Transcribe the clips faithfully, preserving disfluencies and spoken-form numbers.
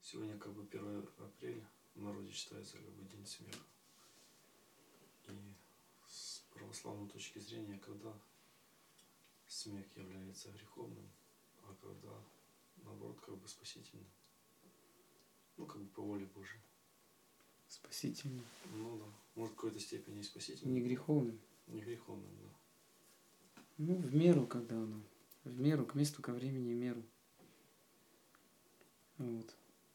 Сегодня как бы первое апреля, в народе считается как бы день смеха. И с православной точки зрения, когда смех является греховным, а когда наоборот как бы спасительным. Ну, как бы по воле Божией. Спасительным. Ну да. Может, в какой-то степени и спасительным. Не греховным. Не греховным, да. Ну, в меру, когда оно. В меру, к месту, ко времени, в меру. Вот.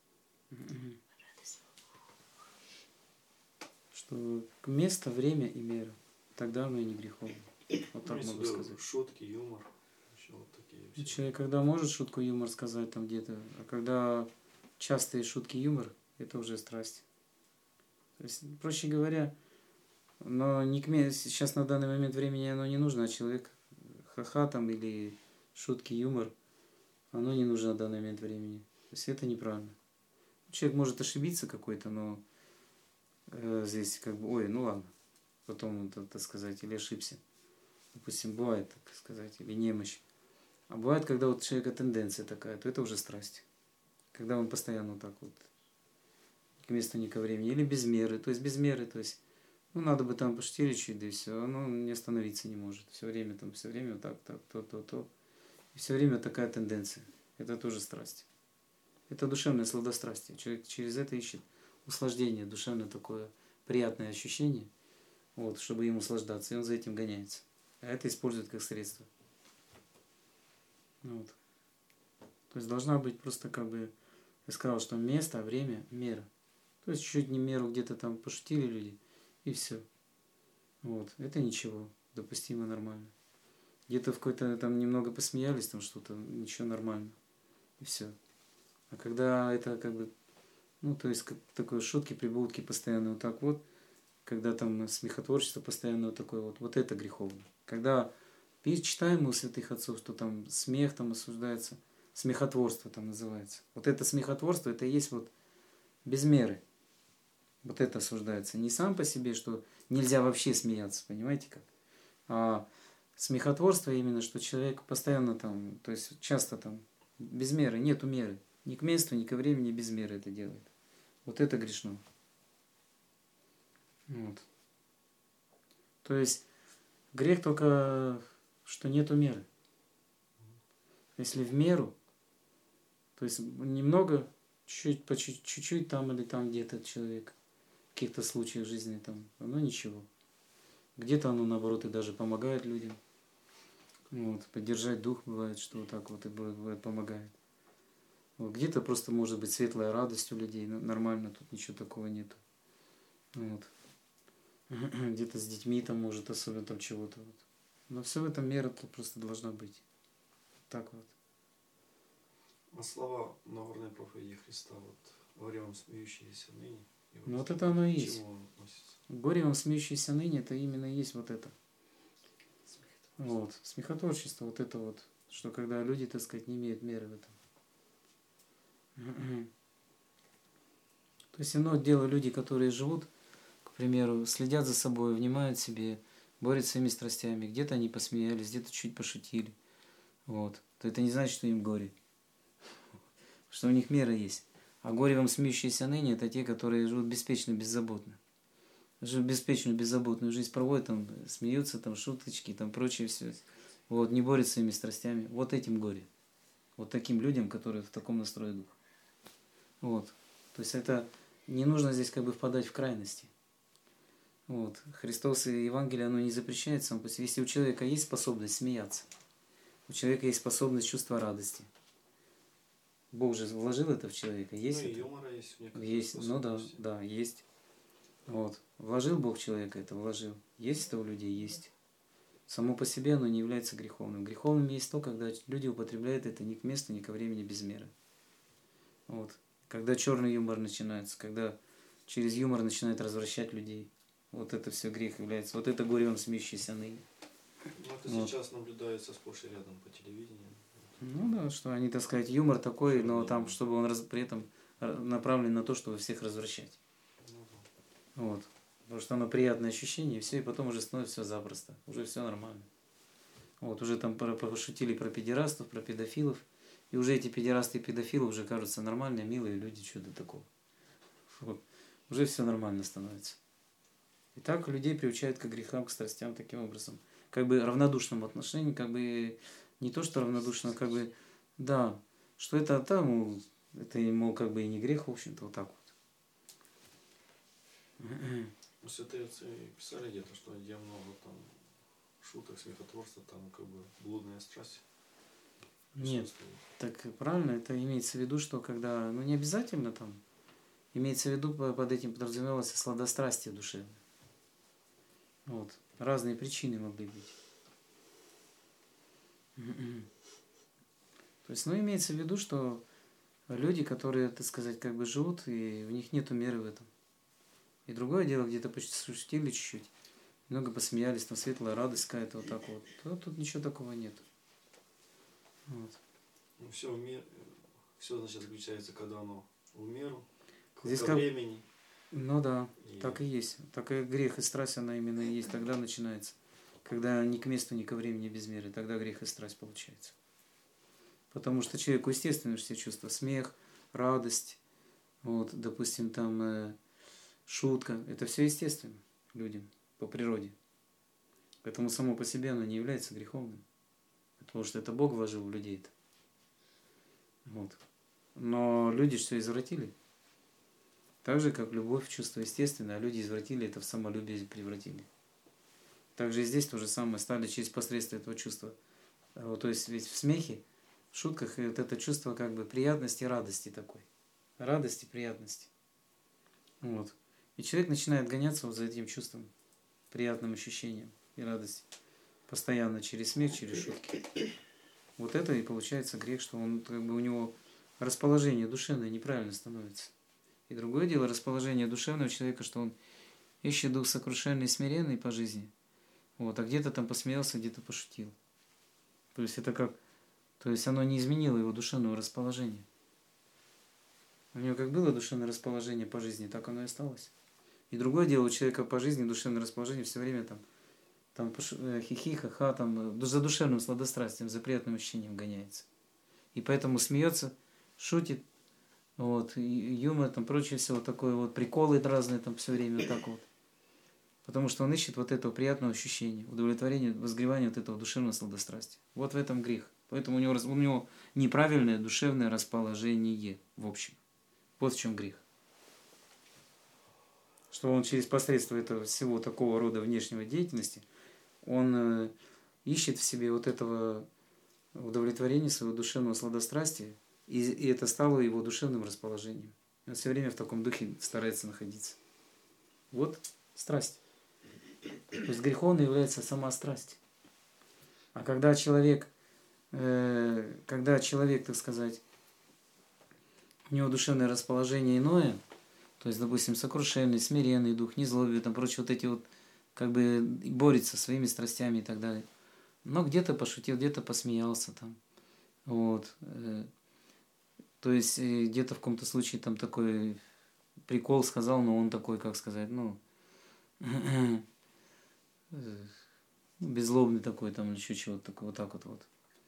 Что место, время и мера. Тогда оно и не греховно. Вот так ну, могу сказать. Шутки, юмор. Еще вот такие все. Человек, когда может шутку, юмор сказать там где-то, а когда частые шутки, юмор, это уже страсть. То есть, проще говоря, но не к месту, сейчас на данный момент времени оно не нужно, а человек ха-ха там или шутки, юмор, оно не нужно на данный момент времени. То есть это неправильно. Человек может ошибиться какой-то, но э, здесь как бы, ой, ну ладно, потом, так, так сказать, или ошибся. Допустим, бывает, так сказать, или немощь. А бывает, когда вот у человека тенденция такая, то это уже страсть. Когда он постоянно вот так вот к месту, не ко времени, или без меры, то есть без меры, то есть, ну, надо бы там пошутили чуть, да и все, оно не остановиться не может. Все время там, все время вот так, так, то, то, то. И все время такая тенденция. Это тоже страсть. Это душевное сладострастие. Человек через это ищет услаждение, душевное такое приятное ощущение, вот, чтобы им услаждаться, и он за этим гоняется. А это использует как средство. Вот. То есть должна быть просто как бы, я сказал, что место, время, мера. То есть чуть-чуть не меру где-то там пошутили люди, и все. Вот. Это ничего, допустимо, нормально. Где-то в какой-то там немного посмеялись, там что-то, ничего, нормально. И все. А когда это как бы, ну, то есть как такой шутки, прибаутки постоянно вот так вот, когда там смехотворчество постоянно вот такое вот, вот это греховно. Когда читаем у святых отцов, что там смех там осуждается, смехотворство там называется. Вот это смехотворство, это и есть вот без меры. Вот это осуждается. Не сам по себе, что нельзя вообще смеяться, понимаете как? А смехотворство именно, что человек постоянно там, то есть часто там, без меры, нету меры. Ни к месту, ни ко времени без меры это делает. Вот это грешно. Вот. То есть грех только, что нету меры. Если в меру, то есть немного, чуть-чуть, по чуть-чуть там или там где-то человек, в каких-то случаях жизни там, оно ничего. Где-то оно, наоборот, и даже помогает людям. Вот, поддержать дух бывает, что вот так вот и бывает, помогает. Вот, где-то просто может быть светлая радость у людей, нормально, тут ничего такого нету. Вот. Где-то с детьми там может особенно там чего-то. Вот. Но все в этом мера тут просто должна быть. Так вот. А слова Нагорной проповеди Христа, вот, горе вам смеющиеся ныне. Вот, ну вот это оно и есть. К чему он относится? Горе вам смеющиеся ныне, это именно и есть вот это. Вот. Смехотворчество, вот это вот, что когда люди, так сказать, не имеют меры в этом. То есть одно дело люди, которые живут, к примеру, следят за собой, внимают себе, борются своими страстями. Где-то они посмеялись, где-то чуть пошутили. Вот. То это не значит, что им горе. Что у них мера есть. А горе вам смеющиеся ныне, это те, которые живут беспечно, беззаботно. Живут беспечную, беззаботную жизнь проводят, там, смеются, там, шуточки, там, прочее все. Вот, не борются своими страстями. Вот этим горе. Вот таким людям, которые в таком настрое духа. Вот. То есть это не нужно здесь как бы впадать в крайности. Вот. Христос и Евангелие, оно не запрещает сам по себе. Если у человека есть способность смеяться, у человека есть способность чувства радости. Бог же вложил это в человека. Есть ну, это? И юмора есть. Есть. Ну да, да, есть. Вот. Вложил Бог человека, это вложил. Есть это у людей? Есть. Само по себе оно не является греховным. Греховным есть то, когда люди употребляют это ни к месту, ни ко времени без меры. Вот. Когда черный юмор начинается, когда через юмор начинает развращать людей. Вот это все грех является. Вот это горе вам смеющийся ныне. Ну, это вот. Сейчас наблюдается сплошь и рядом по телевидению. Ну да, что они, так сказать, юмор такой, черный, но там, чтобы он раз, при этом направлен на то, чтобы всех развращать. Ну, да. Вот. Потому что оно приятное ощущение, и все, и потом уже становится все запросто. Уже все нормально. Вот, уже там пошутили про педерастов, про педофилов. И уже эти педерасты и педофилы уже кажутся нормальные, милые люди, что-то такого. Вот. Уже все нормально становится. И так людей приучают к грехам, к страстям таким образом. Как бы равнодушному отношению, как бы не то, что равнодушно, а как бы, да, что это там, мол, это, мол, как бы и не грех, в общем-то, вот так вот. Святые отцы писали где-то, что где много там шуток, смехотворства, там как бы блудная страсть. Нет, так правильно, это имеется в виду, что когда, ну не обязательно там, имеется в виду, под этим подразумевалось сладострастие душевное. Вот, разные причины могли быть. То есть, ну имеется в виду, что люди, которые, так сказать, как бы живут, и в них нету меры в этом. И другое дело, где-то пошутили чуть-чуть, много посмеялись, там светлая радость какая-то вот так вот, то тут ничего такого нет. Вот. Ну, все, в мир, все, значит, заключается, когда оно в меру, Здесь ко как... времени. Ну да, И... так и есть. Так и грех и страсть, она именно и есть, тогда начинается. Когда ни к месту, ни ко времени без меры, тогда грех и страсть получается. Потому что человеку естественно все чувства, смех, радость, вот, допустим, там э, шутка, это все естественно людям по природе. Поэтому само по себе оно не является греховным. Потому что это Бог вложил в людей-то. Вот. Но люди все извратили. Так же, как любовь, чувство естественное, а люди извратили это в самолюбие превратили. Также и здесь то же самое, стали через посредство этого чувства. Вот, то есть ведь в смехе, в шутках вот это чувство как бы приятности, радости такой. Радости, приятности. Вот. И человек начинает гоняться вот за этим чувством, приятным ощущением и радости. Постоянно через смех, через шутки. Вот это и получается грех, что он как бы у него расположение душевное неправильно становится. И другое дело, расположение душевного человека, что он ищет дух сокрушенный и смиренный по жизни. Вот, а где-то там посмеялся, где-то пошутил. То есть это как, то есть оно не изменило его душевного расположения. У него как было душевное расположение по жизни, так оно и осталось. И другое дело, у человека по жизни душевное расположение все время там, там хихи, ха-ха, там за душевным сладострастием, за приятным ощущением гоняется. И поэтому смеется, шутит, вот, и юмор, там прочее все вот такое, вот приколы разные там все время вот так вот. Потому что он ищет вот этого приятного ощущения, удовлетворения, возгревания вот этого душевного сладострастия. Вот в этом грех. Поэтому у него, у него неправильное душевное расположение в общем. Вот в чем грех. Что он через посредство этого всего такого рода внешнего деятельности, он ищет в себе вот этого удовлетворения своего душевного сладострастия, и, и это стало его душевным расположением. Он все время в таком духе старается находиться. Вот страсть. То есть греховной является сама страсть. А когда человек, э, когда человек, так сказать, у него душевное расположение иное, то есть, допустим, сокрушенный, смиренный дух, незлобие, там прочие вот эти вот, как бы борется со своими страстями и так далее. Но где-то пошутил, где-то посмеялся там. Вот. То есть, где-то в каком-то случае там такой прикол сказал, но он такой, как сказать, ну, беззлобный такой там или еще чего-то такое, вот так вот вот.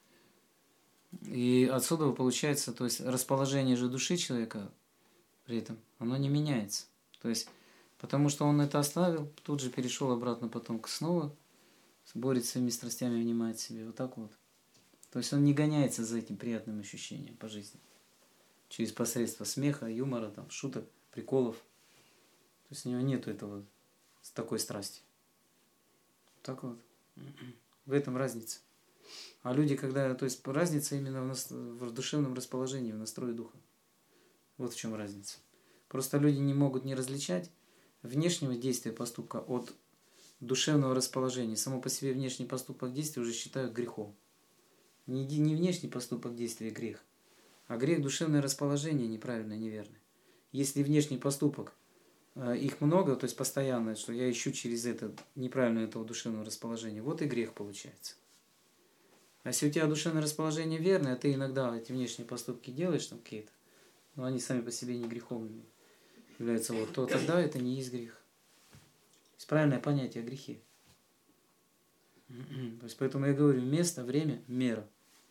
И отсюда получается, то есть расположение же души человека при этом, оно не меняется. То есть, потому что он это оставил, тут же перешел обратно потом к снова, борется своими страстями, внимает себе, вот так вот. То есть он не гоняется за этим приятным ощущением по жизни. Через посредство смеха, юмора, там, шуток, приколов. То есть у него нету этого, такой страсти. Так вот. В этом разница. А люди, когда, то есть разница именно в, нас, в душевном расположении, в настрое духа. Вот в чем разница. Просто люди не могут не различать внешнего действия поступка от душевного расположения. Само по себе внешний поступок действия уже считают грехом. Не, не внешний поступок действия грех, а грех душевное расположение неправильное, неверное. Если внешний поступок, их много, то есть постоянно, что я ищу через это неправильное этого душевного расположения, вот и грех получается. А если у тебя душевное расположение верное, а ты иногда эти внешние поступки делаешь там какие-то, но они сами по себе не греховными являются, вот, то тогда это не есть грех. То есть правильное понятие о грехе. То есть поэтому я говорю, место, время, мера.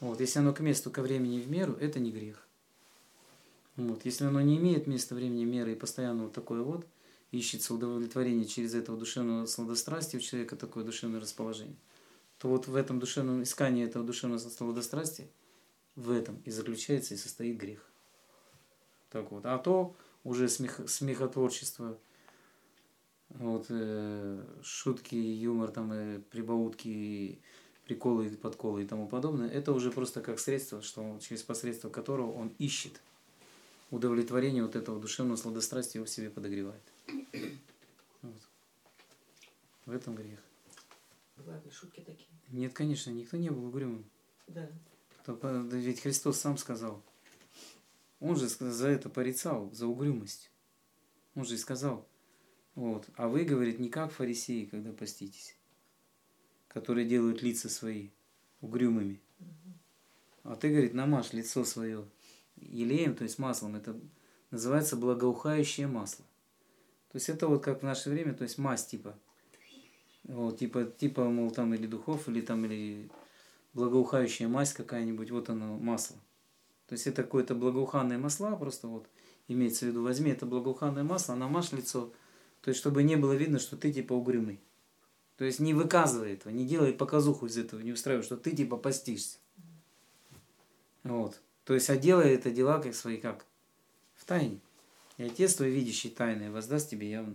Вот, если оно к месту, ко времени в меру, это не грех. Вот, если оно не имеет места, времени, меры и постоянно вот такое вот, ищется удовлетворение через этого душевного сладострастия, у человека такое душевное расположение, то вот в этом душевном искании этого душевного сладострастия, в этом и заключается и состоит грех. Так вот. А то уже смех, смехотворчество, вот, э, шутки, юмор, там, и прибаутки, и приколы, и подколы и тому подобное, это уже просто как средство, что он, через посредство которого он ищет удовлетворение вот этого душевного сладострастия, его в себе подогревает. Вот. В этом грех. Бывают ли шутки такие? Нет, конечно, никто не был угрюмым. Да. Ведь Христос сам сказал, Он же за это порицал, за угрюмость. Он же и сказал, вот, а вы, говорит, не как фарисеи, когда поститесь, которые делают лица свои угрюмыми. А ты, говорит, намажь лицо свое елеем, то есть маслом, это называется благоухающее масло. То есть это вот как в наше время, то есть мазь типа, вот, типа, типа, мол, там или духов, или там, или благоухающая мазь какая-нибудь, вот оно, масло. То есть это какое-то благоуханное масло, просто вот имеется в виду, возьми это благоуханное масло, намажь лицо, то есть чтобы не было видно, что ты типа угрюмый. То есть не выказывай этого, не делай показуху из этого, не устраивай, что ты типа постишься. Вот. То есть, а делай это дела как свои, как? В тайне. И Отец твой, видящий тайное, воздаст тебе явно.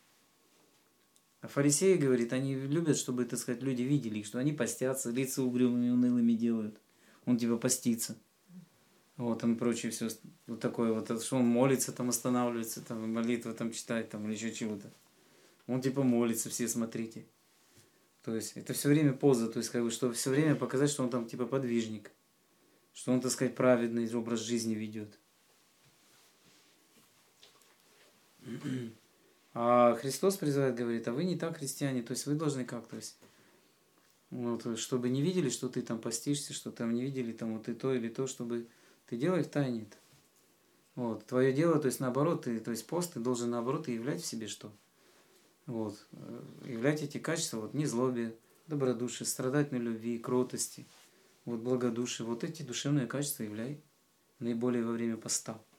А фарисеи, говорит, они любят, чтобы, так сказать, люди видели их, что они постятся, лица угрюмыми, унылыми делают. Он типа постится. Вот, он прочее все, вот такое вот, что он молится, там останавливается, там молитвы там читает, там или еще чего-то. Он типа молится, все смотрите. То есть, это все время поза, то есть, как бы, что все время показать, что он там типа подвижник. Что он, так сказать, праведный образ жизни ведет. А Христос призывает, говорит, а вы не так христиане, то есть вы должны как, то есть, вот, чтобы не видели, что ты там постишься, что там не видели там вот и то или то, чтобы ты делай в тайне это. Вот, твое дело, то есть наоборот, ты, то есть пост, ты должен наоборот и являть в себе что? Вот, являть эти качества, вот, незлобие, добродушие, страдательной любви, кротости. Вот благодушие, вот эти душевные качества являй наиболее во время поста.